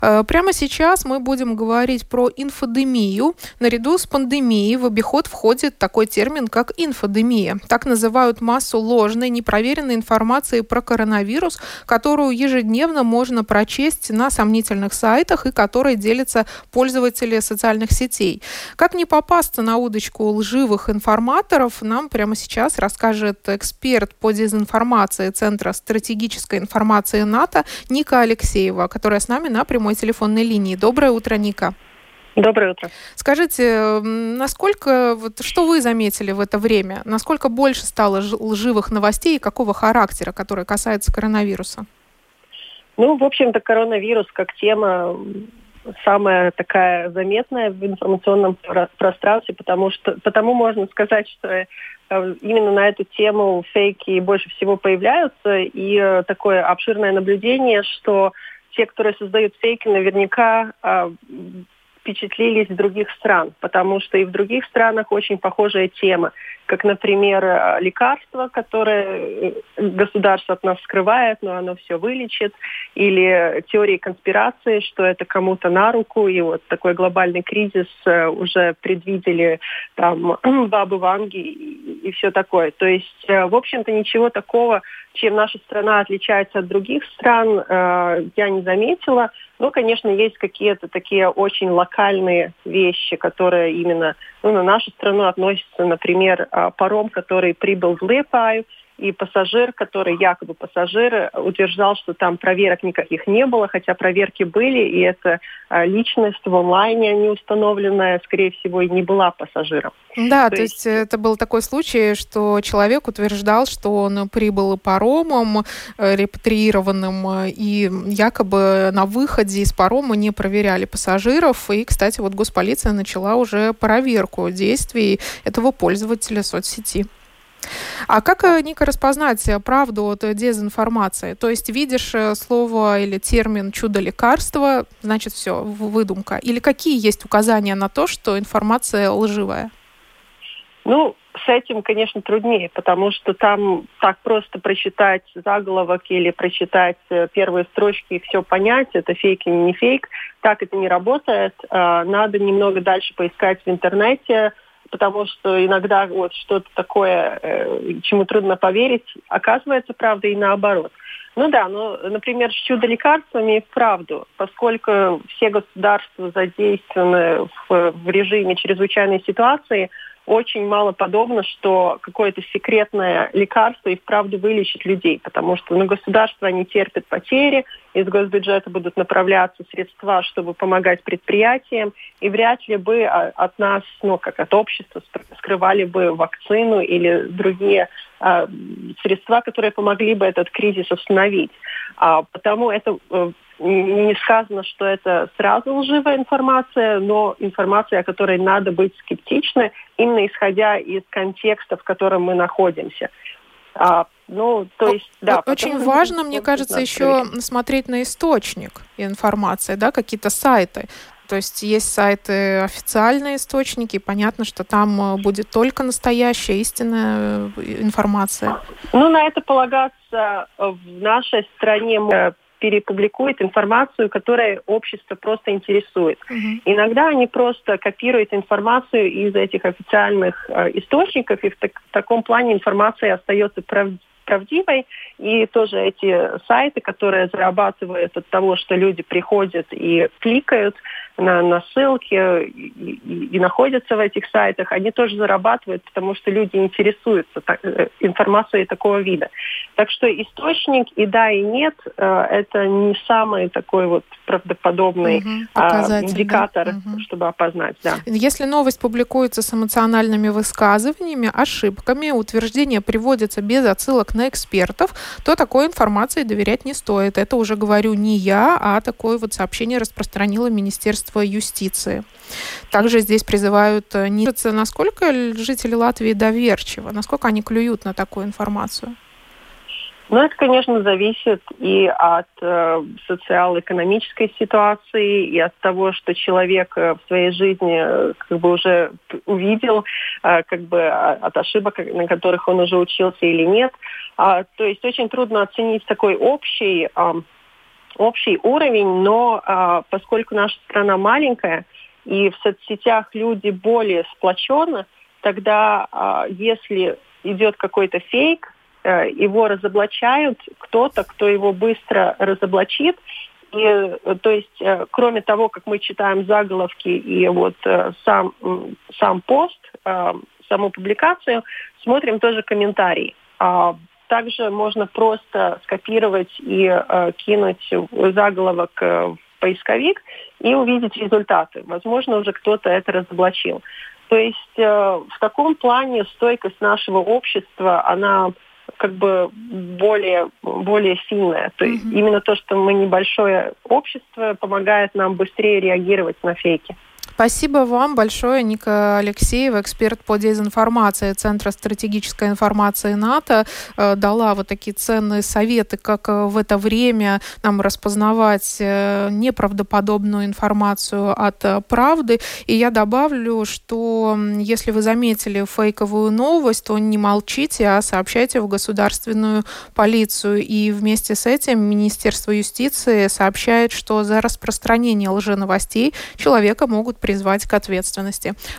Прямо сейчас мы будем говорить про инфодемию. Наряду с пандемией в обиход входит такой термин, как инфодемия. Так называют массу ложной, непроверенной информации про коронавирус, которую ежедневно можно прочесть на сомнительных сайтах и которой делятся пользователи социальных сетей. Как не попасться на удочку лживых информаторов, нам прямо сейчас расскажет эксперт по дезинформации Центра стратегической информации НАТО Ника Алексеева, которая с нами на прямой телефонной линии. Доброе утро, Ника. Доброе утро. Скажите, что вы заметили в это время? Насколько больше стало лживых новостей и какого характера, которые касаются коронавируса? В общем-то, коронавирус как тема самая такая заметная в информационном пространстве, потому можно сказать, что именно на эту тему фейки больше всего появляются, и такое обширное наблюдение, что те, которые создают фейки, наверняка впечатлились в других стран, потому что и в других странах очень похожая тема, как, например, лекарство, которое государство от нас скрывает, но оно все вылечит, или теории конспирации, что это кому-то на руку, и вот такой глобальный кризис уже предвидели там бабы Ванги и все такое. То есть, в общем-то, ничего такого, чем наша страна отличается от других стран, я не заметила. Но, конечно, есть какие-то такие очень локальные вещи, которые именно на нашу страну относятся. Например, паром, который прибыл в Лиепаю, и пассажир, который якобы пассажир, утверждал, что там проверок никаких не было, хотя проверки были, и эта личность в онлайне не установленная, скорее всего, и не была пассажиром. Да, то есть это был такой случай, что человек утверждал, что он прибыл паромом репатриированным, и якобы на выходе из парома не проверяли пассажиров. И, кстати, вот госполиция начала уже проверку действий этого пользователя соцсети. А как, Ника, распознать правду от дезинформации? То есть видишь слово или термин «чудо-лекарство», значит, все, выдумка. Или какие есть указания на то, что информация лживая? С этим, конечно, труднее, потому что там так просто прочитать заголовок или прочитать первые строчки и все понять, это фейк или не фейк, так это не работает. Надо немного дальше поискать в интернете, потому что иногда вот что-то такое, чему трудно поверить, оказывается правдой и наоборот. Например, с чудо-лекарствами вправду, поскольку все государства задействованы в режиме чрезвычайной ситуации, очень малоподобно, что какое-то секретное лекарство и вправду вылечит людей, потому что государства не терпят потери, из госбюджета будут направляться средства, чтобы помогать предприятиям, и вряд ли бы от нас, как от общества, скрывали бы вакцину или другие средства, которые помогли бы этот кризис остановить. Потому это не сказано, что это сразу лживая информация, но информация, о которой надо быть скептичной, именно исходя из контекста, в котором мы находимся. Очень важно, мне кажется, еще смотреть на источник информации, да, какие-то сайты. То есть есть сайты официальные источники, понятно, что там будет только настоящая, истинная информация. На это полагаться в нашей стране перепубликует информацию, которая общество просто интересует. Иногда они просто копируют информацию из этих официальных источников, и в таком плане информация остается правдивой. И тоже эти сайты, которые зарабатывают от того, что люди приходят и кликают на ссылки и находятся в этих сайтах, они тоже зарабатывают, потому что люди интересуются информацией такого вида. Так что источник и да, и нет, это не самый такой вот правдоподобный индикатор, чтобы опознать. Да. Если новость публикуется с эмоциональными высказываниями, ошибками, утверждения приводятся без отсылок на экспертов, то такой информации доверять не стоит. Это уже говорю не я, а такое вот сообщение распространило Министерство юстиции. Также здесь призывают насколько жители Латвии доверчивы, насколько они клюют на такую информацию. Это, конечно, зависит и от социально-экономической ситуации, и от того, что человек в своей жизни уже увидел, от ошибок, на которых он уже учился или нет. То есть очень трудно оценить такой общий общий уровень, но поскольку наша страна маленькая и в соцсетях люди более сплочены, тогда если идет какой-то фейк, его разоблачают кто-то, кто его быстро разоблачит. И, то есть, кроме того, как мы читаем заголовки и вот сам пост, саму публикацию, смотрим тоже комментарии. Также можно просто скопировать и кинуть заголовок в поисковик и увидеть результаты. Возможно, уже кто-то это разоблачил. То есть в таком плане стойкость нашего общества, она как бы более сильная. То есть именно то, что мы небольшое общество, помогает нам быстрее реагировать на фейки. Спасибо вам большое, Ника Алексеева, эксперт по дезинформации Центра стратегической информации НАТО, дала вот такие ценные советы, как в это время нам распознавать неправдоподобную информацию от правды. И я добавлю, что если вы заметили фейковую новость, то не молчите, а сообщайте в государственную полицию. И вместе с этим Министерство юстиции сообщает, что за распространение лженовостей человека могут призвать к ответственности.